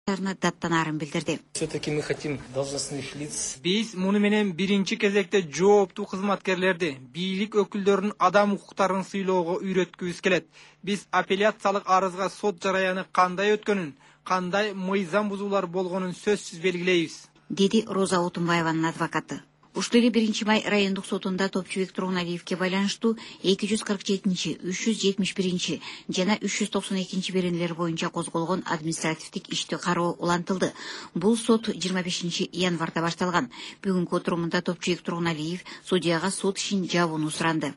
даттанарын билдирди. Все-таки мы хотим должностных лиц. Биз муну менен биринчи кезекте жооптуу кызматкерлерди, бийлик өкүлдөрүнүн адам укуктарын сыйлоого үйрөткүбүз келет. Биз апелляциялык арызга сот жараяны кандай өткөнүн, кандай мыйзам бузуулар болгонун сөзсүз белгилейбиз, деди Роза Отунбаеванын адвокаты. Ушул эле 1 май райондук сотунда Топчубек Тургуналиевке байланыштуу 247, 371 жана 392 беренелер боюнча козголгон административдик ишти кароо улантылды. Бул сот 25 январда башталган. Бүгүнкү отурумунда Топчубек Тургуналиев судьяга сот ишин жабууну суранды.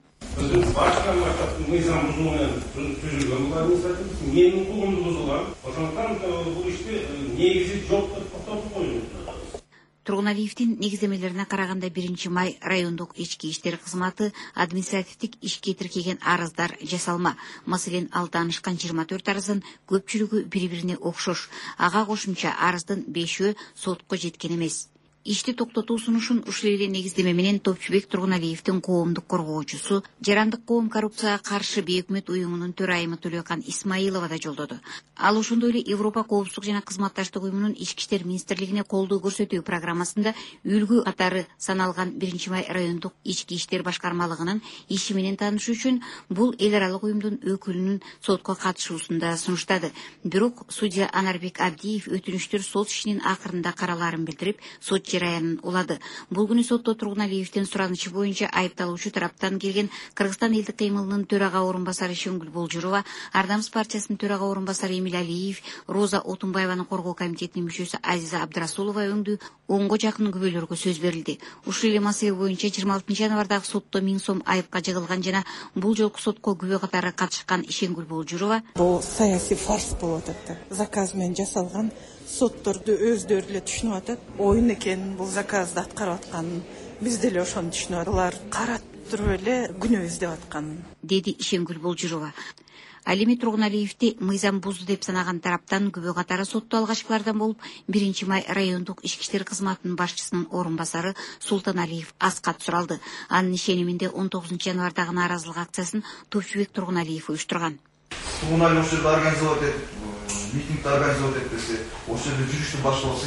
Мыйзам бузууну түзүлгөн, бул административдик менин укугумду бузулган. Ошондуктан бул ишти негизи жок деп токтотуп коюу. Тургуналиевдин негиздемелерине караганда 1 май райондук ички иштер кызматы административдик ишке тиркеген арыздар жасалма. Маселен, ал таанышкан 24 арыздын көпчүлүгү бири-бирине окшош. Ага кошумча арыздын 5-өө сотко жеткен эмес. Ишти токтотуу сунушун ушул эле негиздеме менен Топчубек Тургуналиевдин коомдук коргоочусу, Жарандык коом коррупцияга каршы бейөкмөт уюмунун төрайымы Төлөкан Исмаилова да жолдоду. Ал ошондой эле Европа коопсуздук жана кызматташтык уюмунун ички иштер министрлигине колдоо көрсөтүү программасында үлгү катары саналган 1 май райондук ички иштер башкармалыгынын иши менен таанышуу үчүн бул эл аралык уюмдун өкүлүнүн сотко катышуусун да сунуштады. Бирок судья Анарбек Абдиев өтүнүштөр сот ишинин акырында каралаарын билдирип, сот жараянын улады. Бул күнү сотто Тургуналиевдин суранычы боюнча айыпталуучу тараптан келген Кыргызстан элдик кыймылынын төрага орун басары Шөңгүл Болжурова, Ардамс партиясынын төрага орун басары Эмил Алиев, Роза Отунбаеванын коргоо комитетинин мүчөсү Азиза Абдрасулова өңдүү 10го жакын күбөлөргө сөз берилди. Ушул эле маселе боюнча 26 январдагы сотто 1000 сом айыпка жыгылган жана бул жолку сотко күбө катары катышкан Шөңгүл Болжурова бул саясий фарс болуп атат. Заказ менен жасалган сотторду өздөрү эле түшүнүп атат. Оюн экен бул заказды аткарып атканын. Биз деле ошону түшүнүп атат. Алар карап туруп эле күнөө издеп атканын, деди Шөңгүл Болжурова. Ал эми Тургуналиевди мыйзам бузду деп санаган тараптан күбө катары сотто алгачкылардан болуп 1 май райондук ички иштер кызматынын башчысынын орун басары Султаналиев Аскат суралды. Анын ишениминде 19 январдагы нааразылык акциясын Топчубек Тургуналиев уюштурган. Тургуналиев ошол жерде организовать этип, митингди организовать этпесе, ошол жерде жүрүштү башталса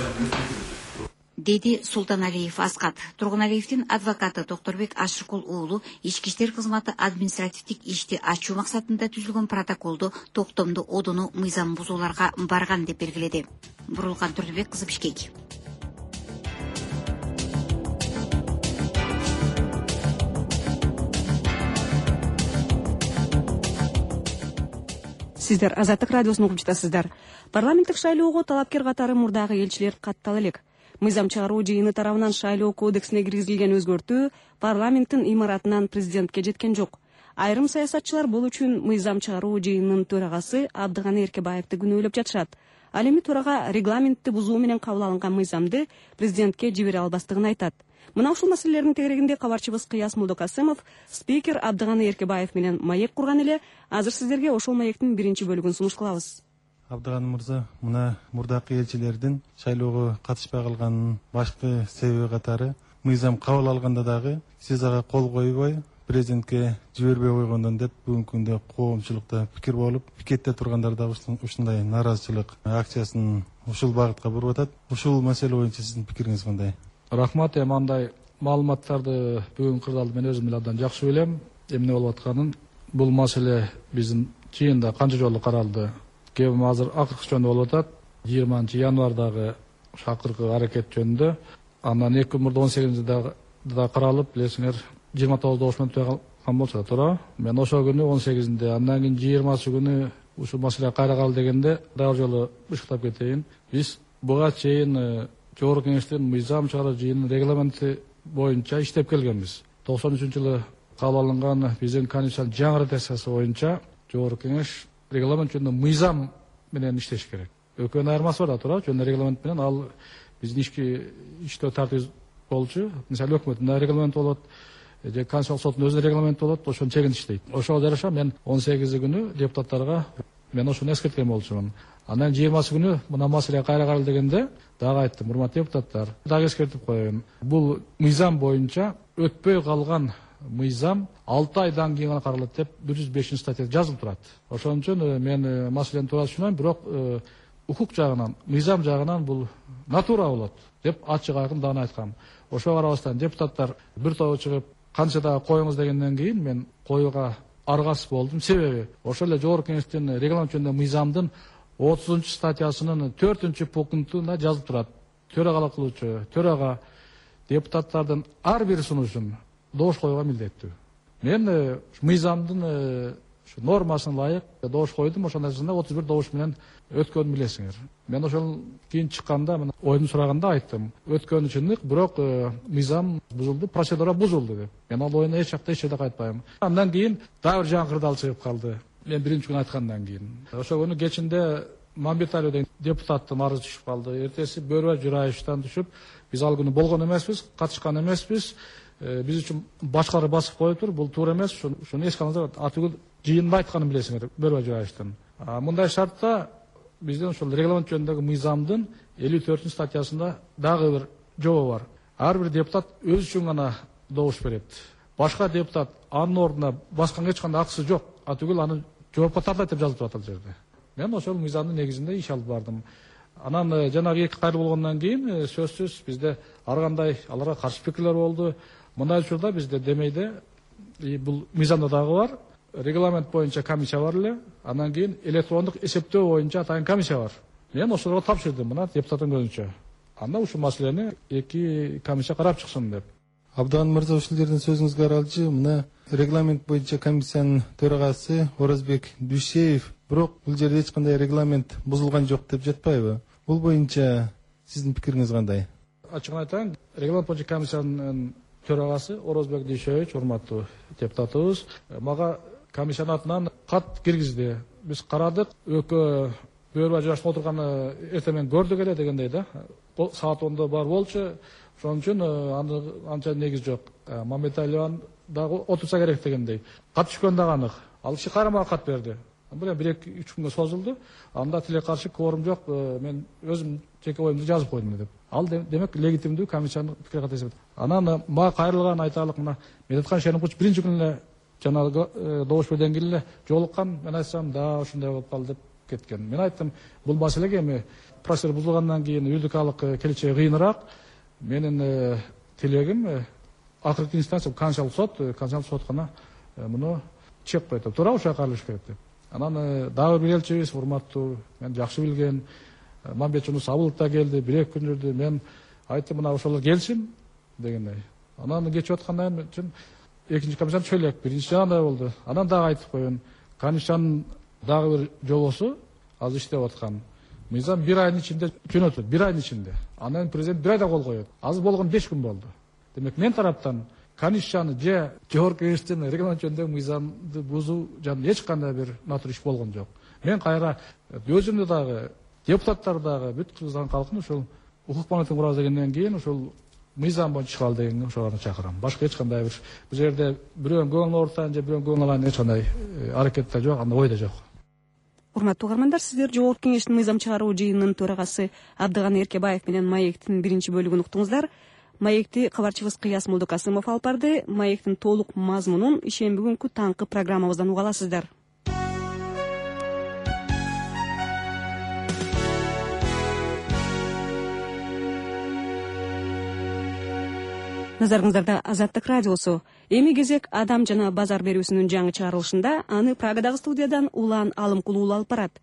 деди Султаналиев Аскат. Тургуналиевдин адвокаты Токторбек Ашыкул уулу ички иштер кызматы административдик ишти ачуу максатында түзүлгөн протоколду токтомду одону мыйзам бузууларга барган деп белгиледи. Бурулган Турдубек кызы, Бишкек. Сиздер Азаттык радиосун угуп жатасыздар. Парламенттик шайлоого талапкер катары мурдагы элчилер каттала элек. Мыйзам чыгаруу жыйыны тарабынан шайлоо кодексине киргизилген өзгөртүү парламенттин имаратынан президентке жеткен жок. Айрым саясатчылар бул үчүн мыйзам чыгаруу жыйынынын төрагасы Абдыганы Эркебаевди күнөөлөп жатышат. Ал эми төрага регламентти бузуу менен кабыл алынган мыйзамды президентке жибере албастыгын айтат. Мына ушул маселелердин тегерегинде кабарчыбыз Кыяс Мулдокасымов спикер Абдыганы Эркебаев менен маек курган эле. Азыр сиздерге ошол маектин биринчи бөлүгүн сунуш кылабыз. Абдыганы мырза, мына мурдакы элчилердин шайлоого катышпай калганынын башкы себеби катары мыйзам кабыл алганда дагы сиз ага кол койбой президентке жибербей койгондон деп бүгүнкү күндө коомчулукта пикир болуп, пикетте тургандар да ушундай нааразычылык акциясын ушул багытка буруп атат. Ушул маселе боюнча сиздин пикириңиз кандай? Рахмат, эми андай маалыматтарды бүгүн кырдаалды мен өзүм эле абдан жакшы билем. Эмне болуп атканын. Бул маселе биздин жыйында канча жолу каралды. Кебим азыр акыркы жөнүндө болуп атат. 20 январдагы акыркы аракет жөнүндө. Андан 2 күн мурда 18-де да каралып, билесиңер, 29 ош менен өткөн болчу, туура. Мен ошол күнү 18-де, андан кийин 20 күнү ушул маселе кайра калды дегенде дагы жолу ышыктап кетейин. Биз буга чейин Жогорку Кеңештин мыйзам чыгаруу жыйынынын регламенти боюнча иштеп келгенбиз. 93-жылы кабыл алынган биздин конституциянын жаңы редакциясы боюнча Жогорку Кеңеш регламент жөнүндө мыйзам менен иштеш керек. Экөөнүн айырмасы бар да, туура. Жөн регламент менен ал биздин иштөө тартиби болчу. Мисалы өкмөттүн регламенти болот, же Конституциялык соттун өзүнүн регламенти болот, ошонун чегинде иштейт. Ошого жараша мен 18 күнү депутаттарга мен ошону эскерткен болчумун. Андан 20 күнү мына маселе кайра каралды дегенде дагы айттым, урматтуу депутаттар, дагы эскертип коеюн. Бул мыйзам боюнча өтпөй калган мыйзам 6 айдан кийин гана каралат деп 105 статьяда жазылып турат. Ошон үчүн мен маселени туура түшүнөм, бирок укук жагынан, мыйзам жагынан бул натура болот деп ачык айкын дагы айткам. Ошого карабастан депутаттар бир тобу чыгып канча дагы коюңуз дегенден кийин мен коюуга аргасыз болдум. Себеби ошол эле жогорку кеңештин регламент жөнүндө мыйзамдын 30 статьясынын 4 пунктунда жазылып турат. Төрагалык кылуучу төрага депутаттардын ар бир сунушун добуш коюуга милдеттүү. Мен мыйзамдын нормасына ылайык добуш койдум. Ошондайсында 31 добуш менен өткөнүн билесиңер. Мен ошол кийин чыкканда мен оюн сураганда айттым. Өткөнү чындык, бирок мыйзам бузулду, процедура бузулду деп. Мен ал оюна эч жерде кайтпайм. Андан кийин дагы бир жаңы кырдаал чыгып калды. Мен биринчи күнү айткандан кийин. Ошол күнү кечинде Мамбеталиев деген депутаттын арызы түшүп калды. Эртеси Бөрбай Жураевичтен түшүп, биз ал күнү болгон эмеспиз, катышкан эмеспиз. Биз үчүн башкалар басып коюптур. Бул туура эмес. Ошону эске алыңыздар. Атүгүл жыйында айтканын билесиңер Бөрбай Жураевичтен. Мындай шартта биздин ошол регламент жөнүндөгү мыйзамдын 54 статьясында дагы бир жобо бар. Ар бир депутат өзү үчүн гана добуш берет. Башка депутат анын ордуна басканга эч кандай акысы жок. Атүгүл аны жоопко тартат деп жазылып турат ал жерде. Мен ошол мыйзамдын негизинде иш алып бардым. Анан жанагы эки кайрыл болгондон кийин сөзсүз бизде ар кандай аларга каршы пикирлер болду. Мындай учурда бизде Демейде бул мыйзамда дагы бар. Регламент боюнча комиссия бар эле. Андан кийин электрондук эсептөө боюнча атайын комиссия бар. Мен ошолорго тапшырдым мына депутаттын көзүнчө. Анда ушул маселени эки комиссия карап чыксын деп. Абдан мырза, ушул жерден сөзүңүзгө аралчы, мына регламент боюнча комиссиянын төрагасы Оразбек Дүйшеев, бирок бул жерде эч кандай регламент бузулган жок деп жатпайбы? Бул боюнча сиздин пикириңиз кандай? Ачыгын айтайын, регламент боюнча комиссиянын төрагасы Оразбек Дүйшеевич, урматтуу депутатыбыз, мага комиссиянын атынан кат киргизди. Биз карадык, экөө Бөрбай Жураевич отурганы эртең көрдүк эле дегендей да. Саат 10-да бар болчу. Ошон үчүн анча негиз жок. Мамбеталиев дагы отурса керек дегендей. Кат түшкөн дагы анык. Ал киши кайрамага кат берди. Бул 1-2-3 күнгө созулду. Анда тиле каршы кворум жок. Мен өзүм жеке оюмду жазып койдум деп. Ал демек легитимдүү комиссиянын пикири катары эсептейт. Анан мага кайрылган айтарлык мына Медеткан Шерипович биринчи күнү эле жанагы добуш берден кийин эле жолуккан. Мен айтсам, да, ушундай болуп калды деп кеткен. Мен айттым, бул маселеге эми процедура бузулгандан кийин юридикалык келечеги кыйыныраак. Менин тилегим акыркы инстанция Конституциялык сот гана муну чек коет. Туура ушуга каралыш керек деп. Анан дагы бир элчибиз, урматтуу, мен жакшы билген Мамбет Жунус Абылов да келди, 1-2 күн жүрдү. Мен айттым, мына ошолор келсин дегендей. Анан кечип аткандан кийин экинчи комиссияны чөйлөк, биринчи жагында болду. Анан дагы айтып коеюн, комиссиянын дагы бир жобосу азыр иштеп аткан. Мыйзам 1 айдын ичинде жөнөтүлөт, 1 айдын ичинде. Анан президент 1 айда кол коет. Азыр болгон 5 күн болду. Демек мен тараптан комиссияны же жогорку кеңештин регламент жөнүндө мыйзамды бузуу жана эч кандай бир натур иш болгон жок. Мен кайра өзүмдү дагы, депутаттар дагы, бүт Кыргызстан калкын ушул укук палатын курабыз дегенден кийин ушул мыйзам боюнча чыгалы дегенге ошолорду чакырам. Башка эч кандай бир бул жерде бирөөнүн көңүлүн оорутайын же бирөөнүн көңүлүн алайын эч кандай аракет да жок, андай ой да жок. Урматтуу угармандар, сиздер жогорку кеңештин мыйзам чыгаруу жыйынынын төрагасы Абдыган Эркебаев менен маектин биринчи бөлүгүн уктуңуздар. Маекти кабарчыбыз Кыяс Молдокасымов алып барды. Маектин толук мазмунун ишемби күнкү таңкы программабыздан уга аласыздар. Назарыңыздарда Азаттык радиосу. Эми кезек адам жана базар берүүсүнүн жаңы чыгарылышында аны Прагадагы студиядан Улан Алымкулуу алып барат.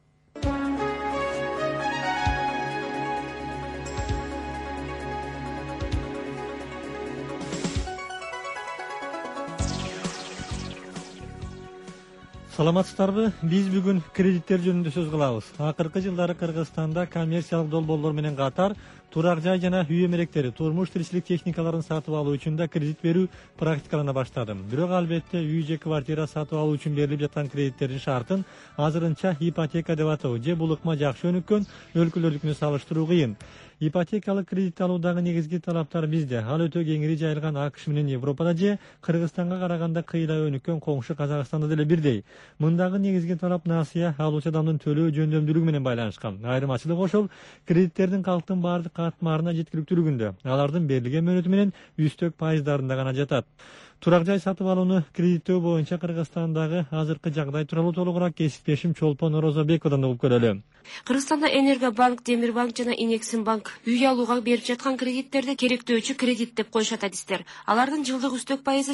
Саламатсыздарбы? Биз бүгүн кредиттер жөнүндө сөз кылабыз. Акыркы жылдары Кыргызстанда коммерциялык долбоорлор менен катар турак жай жана үй эмеректери, турмуш тиричилик техникаларын сатып алуу үчүн да кредит берүү практикалана баштады. Бирок албетте үй же квартира сатып алуу үчүн берилип жаткан кредиттердин шартын азырынча ипотека деп атоо же бул ыкма жакшы өнүккөн өлкөлөрдүкүнө салыштыруу кыйын. Ипотекалык кредит алуудагы негизги талаптар бизде ал өтө кеңири жайылган АКШ менен Европада же Кыргызстанга караганда кыйла өнүккөн коңшу Казакстанда деле бирдей. Мындагы негизги талап насыя алуучу адамдын төлөө жөндөмдүүлүгү менен байланышкан. Айырмачылык ошол кредиттердин калктын баардык катмарына жеткиликтүүлүгүндө. Алардын берилген мөөнөтү менен үстөк пайыздарында гана жатат. Турак жай сатып алууну кредиттөө боюнча Кыргызстандагы азыркы жагдай тууралуу толугураак кесиптешим Чолпон Орозобековдон угуп көрөлү. Кыргызстанда Энергобанк, Демирбанк жана Инексимбанк үй алууга берип жаткан кредиттерди керектөөчү кредит деп коюшат адистер. Алардын жылдык үстөк пайызы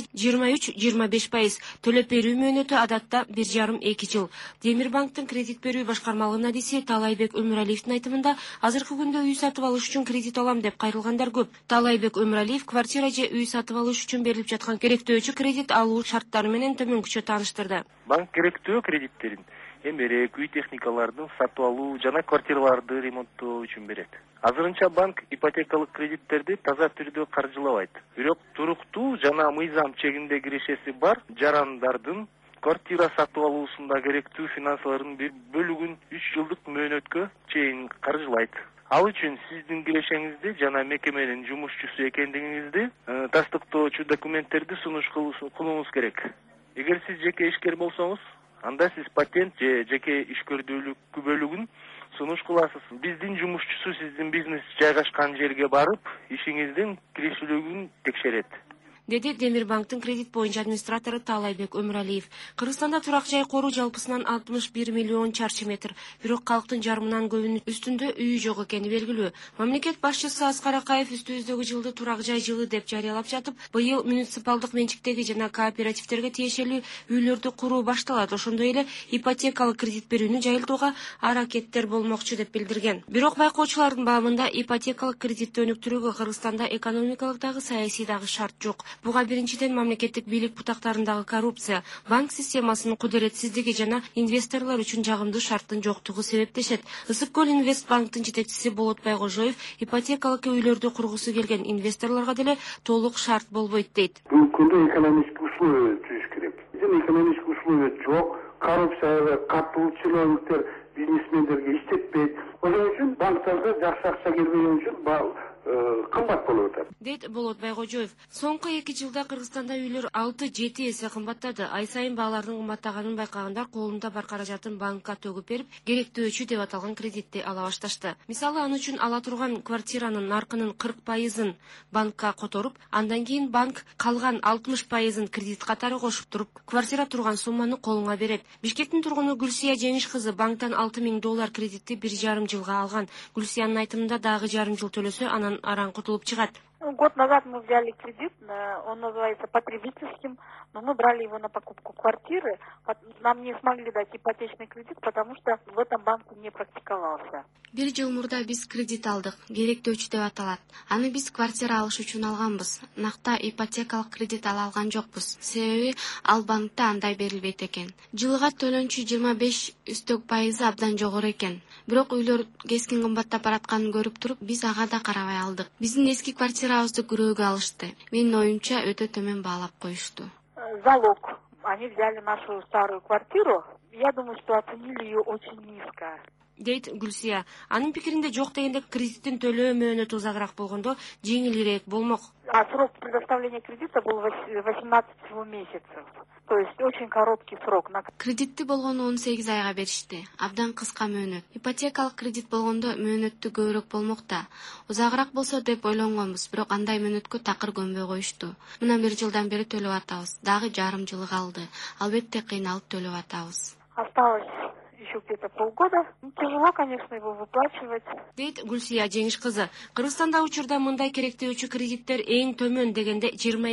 23-25%, төлөп берүү мөөнөтү адатта 1,5-2 жыл. Демирбанктын кредит берүү башкармалыгынын адиси Талайбек Өмүралиевдин айтымында, азыркы күндө үй сатып алыш үчүн кредит алам деп кайрылгандар көп. Талайбек Өмүралиев квартира же үй сатып алыш үчүн берилип жаткан керектөөчү кредит алуу шарттары менен төмөнкүчө тааныштырды. Банк керектөө кредиттерин эмерек, үй техникалардын сатып алуу жана квартираларды ремонттоо үчүн берет. Азырынча банк ипотекалык кредиттерди таза түрдө каржылабайт. Бирок туруктуу жана мыйзам чегинде кирешеси бар жарандардын квартира сатып алуусунда керектүү финансылардын бир бөлүгүн 3 жылдык мөөнөткө чейин каржылайт. Ал үчүн сиздин кирешеңизди жана мекеменин жумушчусу экендигиңизди тастыктоочу документтерди сунуш кылууңуз керек. Эгер сиз жеке ишкер болсоңуз, анда сиз патент же жеке ишкердүүлүк бөлүгүн сунуш кыласыз. Биздин жумушчусу сиздин бизнес жайгашкан жерге барып, ишиңиздин киришүүлүгүн текшерет. Деди Демирбанктын кредит боюнча администратору Талайбек Өмүралиев. Кыргызстанда турак жай кору жалпысынан 61 миллион чарчы метр. Бирок калктын жарымынан көбүнүн үстүндө үй жок экени белгилүү. Мамлекет башчысы Аскар Акаев үстүбүздөгү жылды турак жай жылы деп жарыялап жатып, быйыл муниципалдык менчиктеги жана кооперативтерге тиешелүү үйлөрдү куруу башталат. Ошондой эле ипотекалык кредит берүүнү жайылтууга аракеттер болмокчу деп билдирген. Бирок байкоочулардын баамында ипотекалык кредитти өнүктүрүүгө Кыргызстанда экономикалык дагы саясий дагы шарт жок. Буга биринчиден мамлекеттик бийлик бутактарындагы коррупция, банк системасынын кудуретсиздиги жана инвесторлор үчүн жагымдуу шарттын жоктугу себептешет. Ысык көл Инвестбанктын жетекчиси Болот Байгожоев ипотекалык үйлөрдү кургусу келген инвесторлорго деле толук шарт болбойт дейт. Бүгүнкү күндө экономический условия түзүш керек. Биздин экономический условия жок, коррупция, катуу чиновниктер бизнесмендерге иштетпейт. Ошон үчүн банктарда жакшы акча келбеген үчүн кымбат болуп атат, дейт Болот Байгожоев. Соңку 2 жылда Кыргызстанда үйлөр 6-7 эсе кымбаттады. Ай сайын баалардын кымбаттаганын байкагандар колунда бар каражатын банкка төгүп берип, керектөөчү деп аталган кредитти ала башташты. Мисалы, аны үчүн ала турган квартиранын наркынын 40%-ын банкка которуп, андан кийин банк калган 60%-ын кредит катары кошуп туруп, квартира турган сумманы колуңа берет. Бишкектин тургуну Гүлсия Жеңиш кызы банктан $6,000 кредитти 1,5 жылга алган. Гүлсиянын айтымында дагы жарым жыл төлөсө, анан аран кутулуп чыгат. Год назад мы взяли кредит, он называется потребительским, но мы брали его на покупку квартиры. Нам не смогли дать ипотечный кредит, потому что в этом банке не практиковался. 1 жыл мурда биз кредит алдык, керектөөчү деп аталат. Аны биз квартира алыш үчүн алганбыз. Накта ипотекалык кредит ала алган жокпуз. Себеби ал банкта андай берилбейт экен. Жылга төлөнчү 25 үстөк пайызы абдан жогору экен. Бирок үйлөр кескин кымбаттап баратканын көрүп туруп, биз ага да карабай алдык. Биздин эски квартирабызды күрөөгө алышты. Менин оюмча өтө төмөн баалап коюшту. Залог. Они взяли нашу старую квартиру. Я думаю, что оценили ее очень низко. Дейт Гүлсия. Анын пикиринде жок дегенде кредиттин төлөө мөөнөтү узагыраак болгондо жеңилирээк болмок. А срок предоставления кредита был 18 всего месяцев. То есть очень короткий срок. Кредитти болгону 18 айга беришти. Абдан кыска мөөнөт. Ипотекалык кредит болгондо мөөнөттү көбүрөөк болмок да. Узагыраак болсо деп ойлонгонбуз, бирок андай мөөнөткө такыр көнбөй коюшту. Мына 1 жылдан бери төлөп атабыз. Дагы жарым жыл калды. Албетте кыйналып төлөп атабыз. Осталось еще где-то полгода. Тяжело, конечно, его выплачивать. Дейт Гүлсия Жеңиш кызы. Кыргызстанда учурда мындай керектөөчү кредиттер эң төмөн дегенде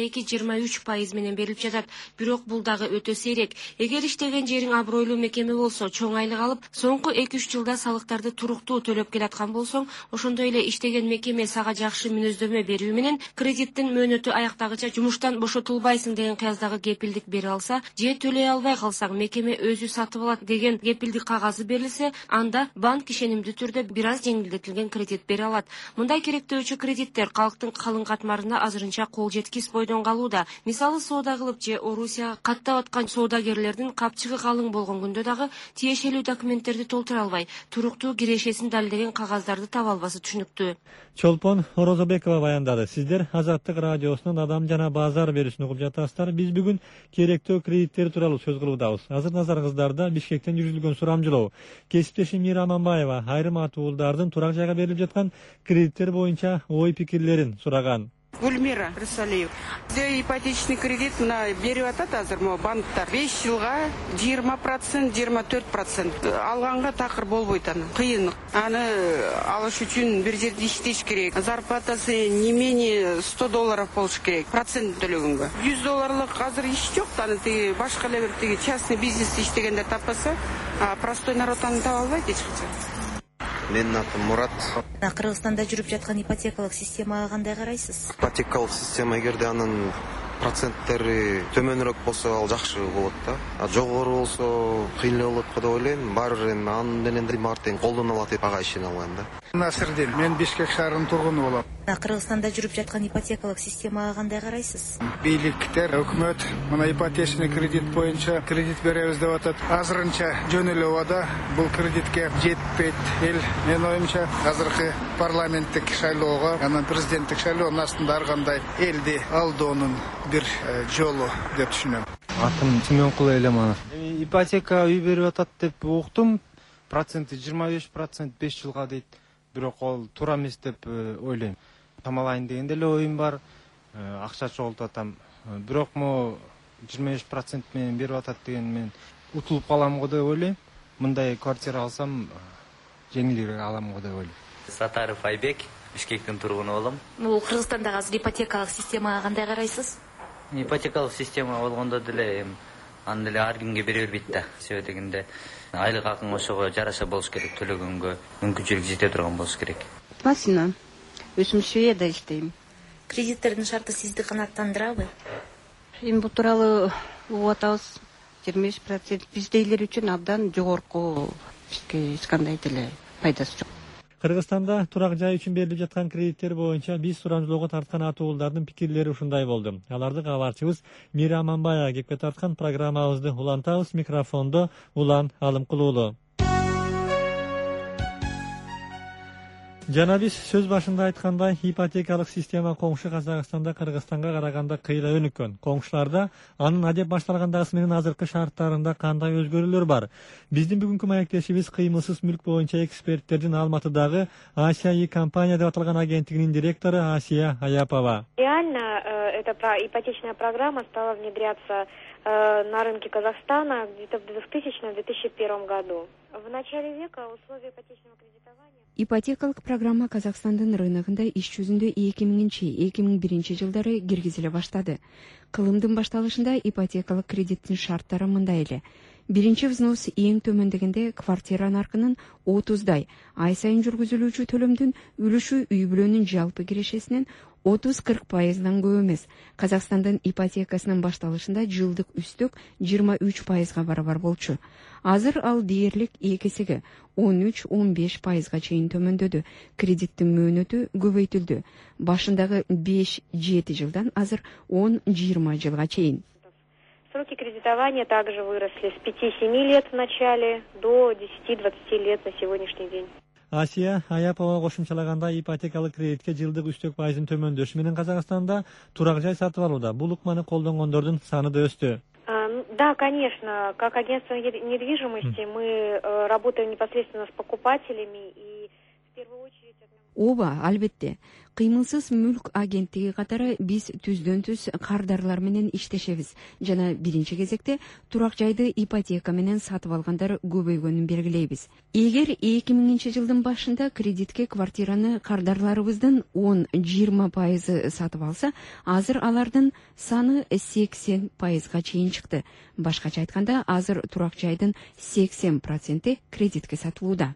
22-23% менен берилип жатат. Бирок бул дагы өтө сейрек. Эгер иштеген жериң абройлуу мекеме болсо, чоң айлык алып, соңку 2-3 жылда салыктарды туруктуу төлөп келаткан болсоң, ошондой эле иштеген мекеме сага жакшы мүнөздөмө берүү менен кредиттин мөөнөтү аяктагыча жумуштан бошотулбайсың деген каяздагы кепилдик бере алса, же төлөй албай калсаң, мекеме өзү сатып алат деген кепилдик кагазы берилсе, анда банк ишенимдүү түрдө бир аз жеңилдетилген кредит бере алат. Мындай керектөөчү кредиттер калктын калың катмарында азырынча кол жеткис бойдон калууда. Мисалы, соода кылып же Орусияга каттап аткан соодагерлердин капчыгы калың болгон күндө дагы тиешелүү документтерди толтура албай, туруктуу кирешесин далилдеген кагаздарды таба албасы түшүнүктүү. Чолпон Орозобекова баяндады. Сиздер Азаттык радиосунун Адам жана базар берүүсүн угуп жатасыздар. Биз бүгүн керектөө кредиттер тууралуу сөз кылуудабыз. Азыр назарыңыздарда Бишкектен жүргүзүлгөн сурамжылоо. Кесиптешим Мира Аманбаева айрым атуулдардын турак жайга берилип жаткан кредиттер боюнча ой пикирлерин сураган. Гүлмира Рысалиев. Бізде ипотечный кредит мына беріп атат азыр мо банктар 5 жылға 20%, 24% алғанға тақыр болбойт аны. Қиын. Аны алыш үчүн бир жерде иштеш керек. Зарплатасы не менее $100 болуш керек. Процент төлөгөнгө. $100 азыр иш жок. Аны тиги башка эле бир частный бизнес иштегендер таппаса, простой народ аны таба албайт эч качан. Менин атым Мурат. Кыргызстанда жүрүп жаткан ипотекалык системага кандай карайсыз? Ипотекалык система эгерде анын проценттери төмөнүрөөк болсо ал жакшы болот да. Жогору болсо кыйын болот деп ойлойм. Баары бир эми анын менен мартен колдоно алат деп ага ишене алам да. Насырдин, мен Бишкек шаарынын тургуну болом. Кыргызстанда жүрүп жаткан ипотекалык системага кандай карайсыз? Бийликтер, өкмөт мына ипотечный кредит боюнча кредит беребиз деп атат. Азырынча жөнөлүп ада бул кредитке жетпейт эл. Мен оюмча азыркы парламенттик шайлоого, анан президенттик шайлоонун астында ар кандай элди алдоонун бир жолу деп түшүнөм. Атым Тименкул Элеманов. Ипотека үй берип атат деп уктум. Проценти 25% 5 жылга дейт. Бирок ол туура эмес деп ойлойм. Тамалайын дегенде эле оюм бар. Акча чогултуп атам. Бирок мо 25% менен берип атат деген мен утулуп калам го деп ойлойм. Мындай квартира алсам жеңилирээк алам го деп ойлойм. Сатаров Айбек, Бишкектин тургуну болом. Бул Кыргызстандагы азыр ипотекалык системага кандай карайсыз? Ипотекалык система болгондо деле аны деле ар кимге бере бербейт да. Себеби дегенде айлык акың ошого жараша болуш керек, төлөгөнгө мүмкүнчүлүк жете турган болуш керек. Басина. Өзүм Швейцарияда иштейм. Кредиттердин шарты сизди канааттандырабы? Эми бул тууралуу угуп атабыз. 25% биздейлер үчүн абдан жогорку, бизге эч кандай деле пайдасы жок. Кыргызстанда турак жай үчүн берилип жаткан кредиттер боюнча биз сурамжылоого тарткан атуулардын пикирлери ушундай болду. Аларды кабарчыбыз Мира Аманбаева кепке тарткан программабызды улантабыз. Микрофондо Улан Алымкулуулу. Жана биз сөз башында айткандай, ипотекалык система коңшу Казакстанда Кыргызстанга караганда кыйла өнүккөн. Коңшуларда анын адеп башталгандагысы менен азыркы шарттарында кандай өзгөрүүлөр бар? Биздин бүгүнкү маектешибиз кыймылсыз мүлк боюнча эксперттердин Алматыдагы Асия компания деп аталган агенттигинин директору Асия Аяпова. Реально, эта ипотечная программа стала внедряться на рынке Казахстана где-то в 2000-2001 году. В начале века условия ипотечного кредитования... Ипотекалык программа Казакстандын рыногунда иш жүзүндө 2000-2001 жылдары киргизиле баштады. Кылымдын башталышында ипотекалык кредиттин шарттары мындай эле. Биринчи взнос эң төмөн дегенде квартира наркынын 30-дай, ай сайын жүргүзүлүүчү төлөмдүн үлүшү үй бүлөнүн жалпы кирешесинен 30-40%дан көп эмес. Казакстандын ипотекасынын башталышында жылдык үстөк 23%га барабар болчу. Азыр ал дээрлик 2 эсеге 13-15%га чейин төмөндөдү. Кредиттин мөөнөтү көбөйтүлдү. Башындагы 5-7 жылдан азыр 10-20 жылга чейин. Сроки кредитования также выросли с 5-7 лет в начале до 10-20 лет на сегодняшний день. Асия Аяпова кошумчалаганда, ипотекалык кредитке жылдык үстөк пайыздын төмөндөшү менен Казакстанда турак жай сатып алууда бул ыкманы колдонгондордун саны да өстү. Да, конечно. Как агентство недвижимости мы работаем непосредственно с покупателями и в первую очередь... Ооба, албетте. Кыймылсыз мүлк агенттиги катары биз түздөн-түз кардарлар менен иштешебиз. Жана биринчи кезекте турак жайды ипотека менен сатып алгандар көбөйгөнүн белгилейбиз. Эгер 2000 жылдын башында кредитке квартираны кардарларыбыздын 10-20% сатып алса, азыр алардын саны 80%га чейин чыкты. Башкача айтканда, азыр турак жайдын 80% кредитке сатылууда.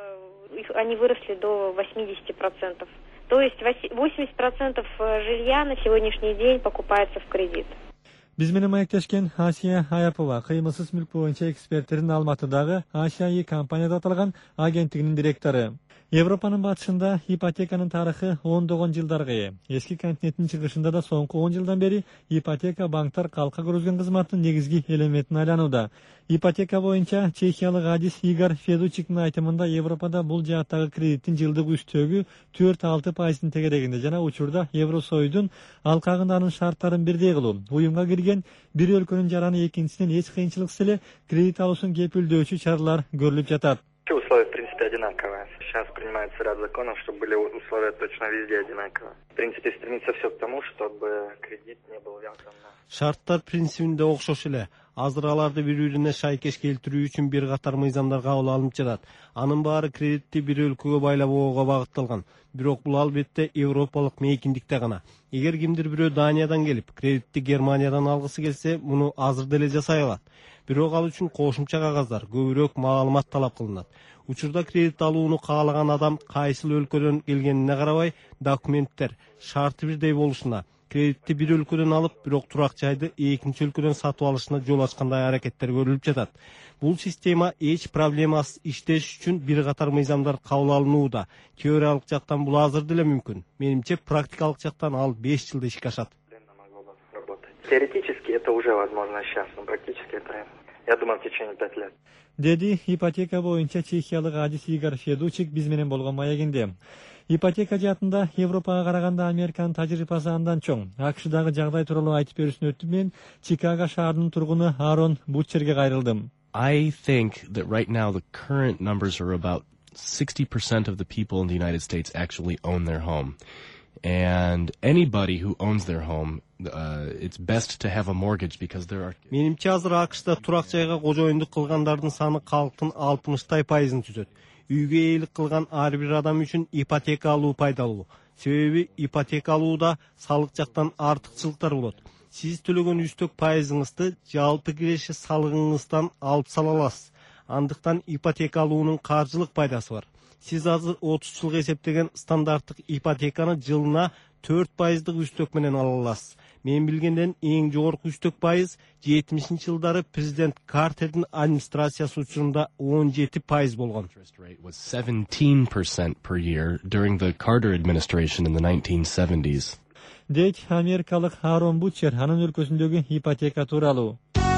Они выросли до 80%. То есть 80% жилья на сегодняшний день покупается в кредит. Биз менен маектешкен Асия Аяпова, кыймылсыз мүлк боюнча эксперттерин Алматыдагы Асия компанияда аталган агенттигинин директору. Европанын батышында ипотеканын тарыхы 10 жылдарга ээ. Эски континенттин чыгышында да соңку 10 жылдан бери ипотека банктар калка киргизген кызматтын негизги элементине айланууда. Ипотека боюнча чехиялык адис Игорь Федучиктин айтымында Европада бул жааттагы кредиттин жылдык үстөгү 4-6%-ын тегерегинде жана учурда Евросоюздун алкагында анын шарттарын бирдей кылуу. Уюмга кирген бир өлкөнүн жараны экинчисинен эч кыйынчылыксыз эле кредит алуусун кепилдөөчү чаралар көрүлүп жатат. Условия, в принципе, одинаковые. сейчас принимается ряд законов, чтобы были условия точно везде одинаковые. В принципе, стремится все к тому, чтобы кредит не был вязан на... Шарттар принцибинде окшош эле. Азыр аларды бири-бирине шайкеш келтирүү үчүн бир катар мыйзамдар кабыл алынып жатат. Анын баары кредитти бир өлкөгө байлап алууга багытталган. Бирок бул албетте европалык мейкиндикте гана. Эгер кимдир бирөө Даниядан келип, кредитти Германиядан алгысы келсе, муну азыр деле жасай алат. Бирок ал үчүн кошумча кагаздар, көбүрөөк маалымат талап кылынат. Учурда кредит алууну каалаган адам кайсыл өлкөдөн келгенине карабай, документтер, шарты бирдей болушуна, кредитти бир өлкөдөн алып, бирок турак жайды экинчи өлкөдөн сатып алышына жол ачкандай аракеттер көрүлүп жатат. Бул система эч проблемасыз иштеш үчүн бир катар мыйзамдар кабыл алынууда. Теориялык жактан бул азыр деле мүмкүн. Менимче практикалык жактан ал 5 жылда ишке ашат. Теоретически это уже возможно сейчас, но практически это, я думаю, в течение 5 лет. Деди ипотека боюнча чехиялык Адис Игор Федучик биз менен болгон маегинде. Ипотека жаатында Европага караганда Американын тажрыйбасы андан чоң. АКШдагы жагдай тууралуу айтып берүүсүн өтүп мен Чикаго шаарынын тургуну Арон Бутчерге кайрылдым. I think that right now the current numbers are about 60% of the people in the United States actually own their home. And anybody who owns their home, it's best to have a mortgage because there are... Менимче азыр АКШда турак жайга кожоюндук кылгандардын саны калктын 60% түзөт. Үйгө ээлик кылган ар бир адам үчүн ипотека алуу пайдалуу. Себеби ипотека алууда салык жактан артыкчылыктар болот. Сиз төлөгөн үстөк пайызыңызды жалпы киреше салыгыңыздан алып сала аласыз. Андыктан ипотека алуунун каржылык пайдасы бар. Сиз азыр 30 жылга эсептеген стандарттык ипотеканы жылына 4%дык үстөк менен ала аласыз. Мен билгенден эң жогорку үстөк пайыз 70-жылдары президент Картердин администрациясы учурунда 17% болгон. Rate was 17% per year during the Carter administration in the 1970s. Дейт америкалык Арон Бутчер анын өлкөсүндөгү ипотека тууралуу.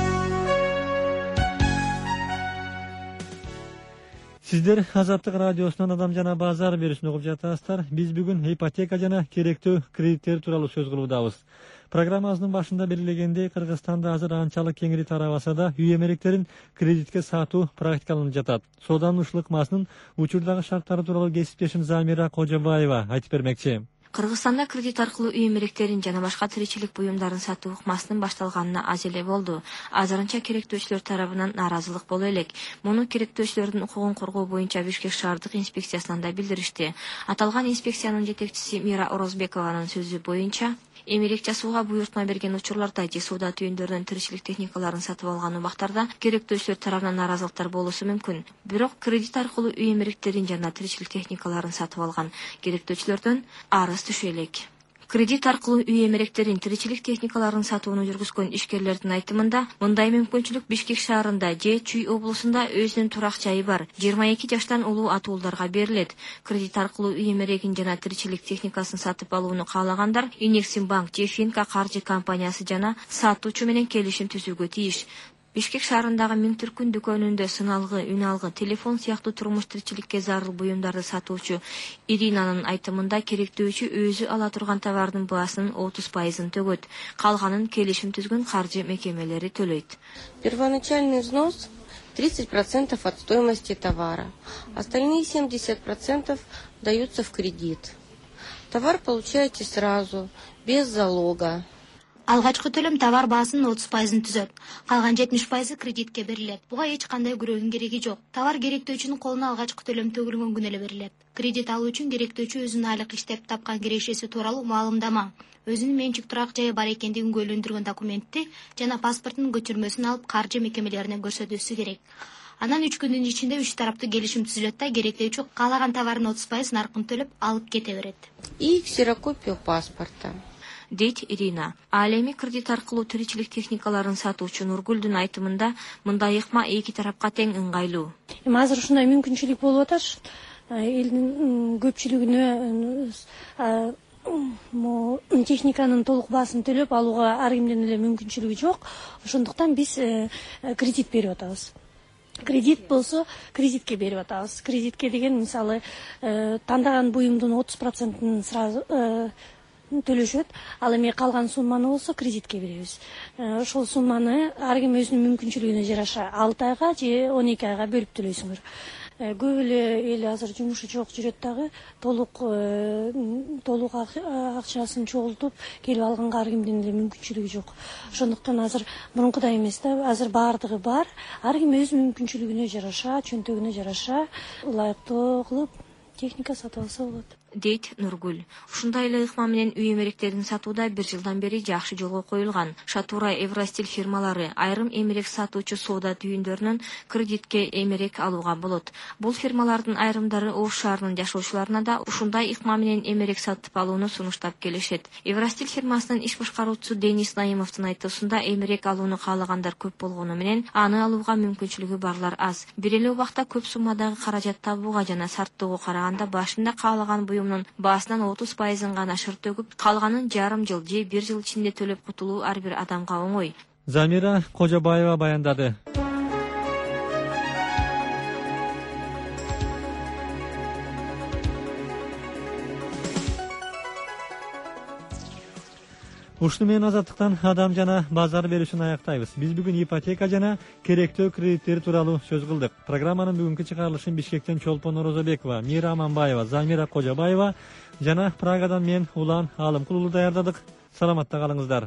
Сиздер Азаттык радиосунан Адам жана базар берүүсүн угуп жатасыздар. Биз бүгүн ипотека жана керектүү кредиттер тууралуу сөз кылуудабыз. Программабыздын башында белгилегендей, Кыргызстанда азыр анчалык кеңири тарабаса да, үй эмеректерин кредитке сатуу практикаланып жатат. Сооданушылык ыкмасынын учурдагы шарттары тууралуу кесиптешим Замира Кожобаева айтып бермекчи. Кыргызстанда кредит аркылуу үй эмеректерин жана башка тиричилик буюмдарын сатуу ыкмасынын башталганына аз эле болду. Азырынча керектөөчүлөр тарабынан нааразылык боло элек. Муну керектөөчүлөрдүн укугун коргоо боюнча Бишкек шаардык инспекциясынан да билдиришти. Аталган инспекциянын жетекчиси Мира Орозбекованын сөзү боюнча, эмерек жасууга буйртма берген учурларда же сууда түйүндөрдөн тиричилик техникаларын сатып алган убактарда керектөөчүлөр тарабынан нааразылыктар болушу мүмкүн. Бирок кредит аркылуу үй эмеректерин жана тиричилик техникаларын сатып алган керектөөчүлөрдөн арыз түшө элек. Кредит аркылуу үй эмеректерин тиричилик техникаларын сатууну жүргүзгөн ишкерлердин айтымында, мындай мүмкүнчүлүк Бишкек шаарында же Чүй облусунда өзүнүн турак жайы бар 22 жаштан улуу атуулдарга берилет. Кредит аркылуу үй эмерегин жана тиричилик техникасын сатып алууну каалагандар Инексимбанк же Финка каржы компаниясы жана сатуучу менен келишим түзүүгө тийиш. Бишкек шаарындагы Миң Түркүн дүкөнүндө сыналгы, үн алгы, телефон сыяктуу турмуш тиричиликке зарыл буюмдарды сатуучу Иринанын айтымында керектөөчү өзү ала турган товардын баасынын 30%ын төгөт. Калганын келишим түзгөн каржы мекемелери төлөйт. Первоначальный взнос 30% от стоимости товара. Остальные 70% даются в кредит. Товар получаете сразу, без залога. Алгачкы төлөм товар баасынын 30%ын түзөт. Калган 70% кредитке берилет. Буга эч кандай күрөөгүн кереги жок. Товар керектөөчүнүн колуна алгачкы төлөм төгүлгөн күнү эле берилет. Кредит алуу үчүн керектөөчү өзүнүн айлык иштеп тапкан кирешеси тууралуу маалымдама, өзүнүн менчик турак жайы бар экендигин күбөлөндүргөн документти жана паспортунун көчүрмөсүн алып каржы мекемелерине көрсөтүүсү керек. Анан 3 күндүн ичинде 3 тараптуу келишим түзүлөт да керектөөчү каалаган товардын 30% наркын төлөп алып кете берет. И ксерокопия паспорта. Дейт Ирина. Ал эми кредит аркылуу тиричилик техникаларын сатуучу Нургүлдүн айтымында мындай ыкма эки тарапка тең ыңгайлуу. Азыр ушундай мүмкүнчүлүк болуп атат. Элдин көпчүлүгүнө техниканын толук баасын төлөп алууга ар кимдин эле мүмкүнчүлүгү жок. Ошондуктан биз кредит берип атабыз. Кредит болсо кредитке берип атабыз. Кредитке деген мисалы тандаган буюмдун 30%ын сразу төлөшөт. Ал эми калган сумманы болсо кредитке беребиз. Ошол сумманы ар ким өзүнүн мүмкүнчүлүгүнө жараша 6 айга же 12 айга бөлүп төлөйсүңөр. көп эле азыр жумушу жок жүрөт дагы толук акчасын чогултуп келип алганга ар кимдин эле мүмкүнчүлүгү жок. Ошондуктан азыр мурункудай эмес да, азыр баардыгы бар. Ар ким өз мүмкүнчүлүгүнө жараша, чөнтөгүнө жараша ылайыктуу кылып техника сатып алса болот, дейт Нургүл. Ушундай эле ыкма менен үй эмеректерин сатууда 1 жылдан бери жакшы жолго коюлган. Шатура, Евростиль фирмалары айрым эмерек сатуучу соода түйүндөрүнөн кредитке эмерек алууга болот. Бул фирмалардын айрымдары Ош шаарынын жашоочуларына да ушундай ыкма менен эмерек сатып алууну сунуштап келишет. Евростиль фирмасынын иш башкаруучусу Денис Наимовдун айтуусунда эмерек алууну каалагандар көп болгону менен аны алууга мүмкүнчүлүгү барлар аз. Бир эле убакта көп суммадагы каражат табууга жана сарттоого караганда башында каалаган баасынан 30% гана шырт төгүп, калганын жарым жыл же 1 жыл ичинде төлөп кутулуу ар бир адамга оңой. Замира Кожобаева баяндады. Ушуну менен азаттыктан адам жана базар берүүсүн аяктайбыз. Биз бүгүн ипотека жана керектөө кредиттер тууралуу сөз кылдык. Программанын бүгүнкү чыгарылышын Бишкектен Чолпон Орозобекова, Мира Аманбаева, Замира Кожобаева жана Прагадан мен Улан Алымкулуу даярдадык. Саламатта калыңыздар.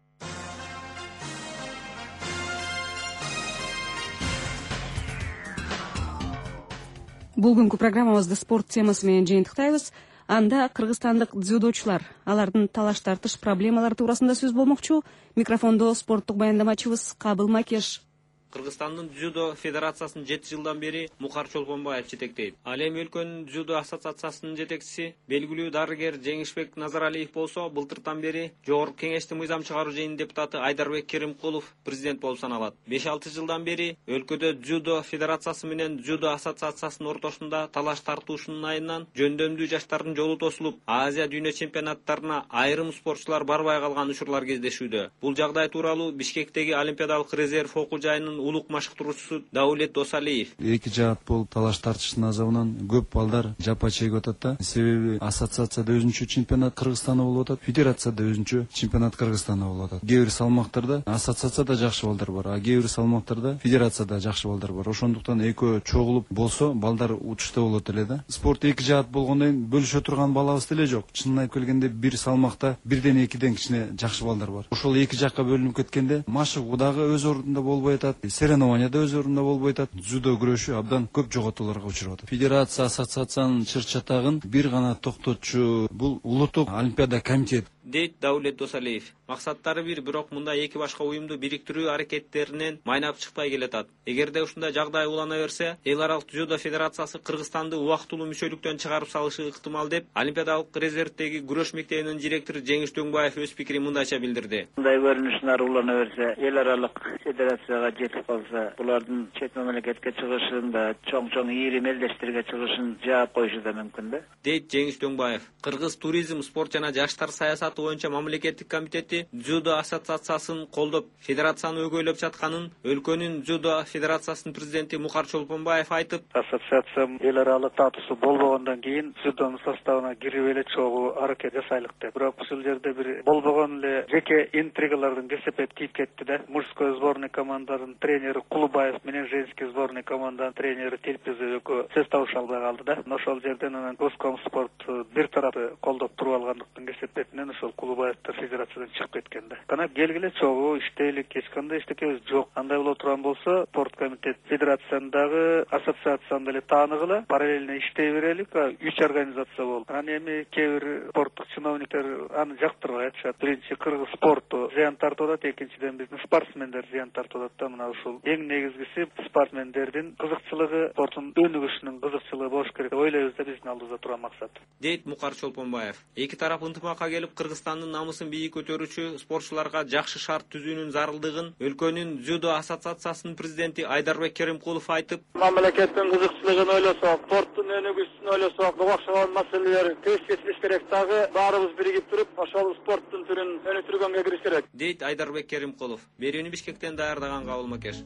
Бүгүнкү программабызды спорт темасы менен жыйынтыктайбыз. Анда кыргызстандык дзюдочулар, алардын талаш тартыш проблемалары туурасында сөз болмокчу. Микрофондо спорттук баяндамачыбыз Кабыл Макеш. Кыргызстандын дзюдо федерациясын 7 жылдан бери Мукар Чолпонбаев жетектейт. Ал эми өлкөнүн дзюдо ассоциациясынын жетекчиси белгилүү дарыгер Жеңишбек Назаралиев болсо, былтыртан бери жогорку кеңештин мыйзам чыгаруу жыйынынын депутаты Айдарбек Керимкулов президент болуп саналат. 5-6 жылдан бери өлкөдө дзюдо федерациясы менен дзюдо ассоциациясынын ортосунда талаш тартуушунун айынан жөндөмдүү жаштардын жолу тосулуп, Азия дүйнө чемпионаттарына айрым спортчулар барбай калган учурлар кездешүүдө. Бул жагдай тууралуу Бишкектеги Олимпиадалык резерв окуу жайынын улук машыктыруучусу Даулет Досалиев. Эки жаат болуп талаш тартыштын азабынан көп балдар жапа чегип атат да. Себеби ассоциацияда өзүнчө чемпионат Кыргызстанда болуп атат, федерацияда өзүнчө чемпионат Кыргызстанда болуп атат. Кээ бир салмактарда ассоциацияда жакшы балдар бар, а кээ бир салмактарда федерацияда жакшы балдар бар. Ошондуктан экөө чогулуп болсо балдар учушта болот эле да. Спорт эки жаат болгондон кийин бөлүшө турган балабыз деле жок. Чынын айтып келгенде бир салмакта бирден экиден кичине жакшы балдар бар. Ошол эки жакка бөлүнүп кеткенде машыгуу дагы өз ордунда болбой атат. Соревнованияда өз ордунда болбой атат. Дзюдо күрөшү абдан көп жоготууларга учурап атат. Федерация ассоциациянын чыр чатагын бир гана токтотчу бул улуттук олимпиада комитет, дейт Даулет Досалиев. Максаттары бирок мындай эки башка уюмду бириктирүү аракеттеринен майнап чыкпай келатат. Эгерде ушундай жагдай улана берсе, эл аралык дзюдо федерациясы Кыргызстанды убактылуу мүчөлүктөн чыгарып салышы ыктымал деп Олимпиадалык резервдеги күрөш мектебинин директору Жеңиш Дөңбаев өз пикирин мындайча билдирди. Мындай көрүнүштөр улана берсе, эл аралык федерацияга жетип калса, булардын чет мамлекетке чыгышын да, чоң ийри мелдештерге чыгышын жаап коюшу да мүмкүн да, дейт Жеңиш Дөңбаев. Кыргыз туризм, спорт жана жаштар саясаты боюнча мамлекеттик комитети дзюдо ассоциациясын колдоп, федерацияны өгөйлөп жатканын өлкөнүн дзюдо федерациясынын президенти Мукар Чолпонбаев айтып, ассоциация эл аралык статусу болбогондон кийин дзюдонун составына кирип эле чогуу аракет жасайлык деп. Бирок ушул жерде бир болбогон эле жеке интригалардын кесепет тийип кетти да. Мужской сборный команданын тренери Кулубаев менен женский сборный команданын тренери Телпизов экөө сөз табыша албай калды да. Ошол жерден анан Госкомспорт бир тарапты колдоп туруп алгандыктын кесепетинен ошол Кулубаевдер федерациядан чыгып кеткен да. Кана келгиле чогуу иштейлик, эч кандай эчтекебиз жок. Андай боло турган болсо, спорт комитет федерацияндагы ассоциацияны деле тааныгыла, параллельно иштей берелик, 3 организация болуп. Анан эми кээ бир спорттук чиновниктер аны жактырбай атышат. Биринчи кыргыз спорту зыян тартып атат, экинчиден биздин спортсмендер зыян тартып атат да. Мына ушул эң негизгиси спортсмендердин кызыкчылыгы, спорттун өнүгүшүнүн кызыкчылыгы болуш керек деп ойлойбуз да, биздин алдыбызда турган максат, дейт Мукар Чолпонбаев. Эки тарап ынтымакка келип Кыргызстандын намысын бийик көтөрүүчү спортчуларга жакшы шарт түзүүнүн зарылдыгын өлкөнүн дзюдо ассоциациясынын президенти Айдарбек Керимкулов айтып, мамлекеттин кызыкчылыгын ойлосок, спорттун өнүгүшүн ойлосок, окшогон маселелер тез чечилиш керек. Дагы баарыбыз биригип туруп, ошол спорттун түрүн өнүктүргөнгө кириш керек, дейт Айдарбек Керимкулов. Берүүнү Бишкектен даярдаган Кабыл Макеш.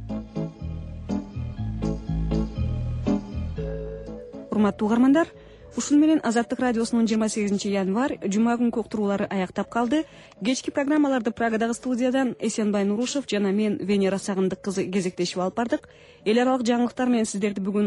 Урматтуу угармандар, Ушун менен Азаттык радиосунун 28 январь жума күнкү уктуруулары аяктап калды. Кечки программаларды Прагадагы студиядан Эсенбай Нурушев жана мен Венера Сагындык кызы кезектешип алып бардык. Эл аралык жаңылыктар менен сиздерди бүгүн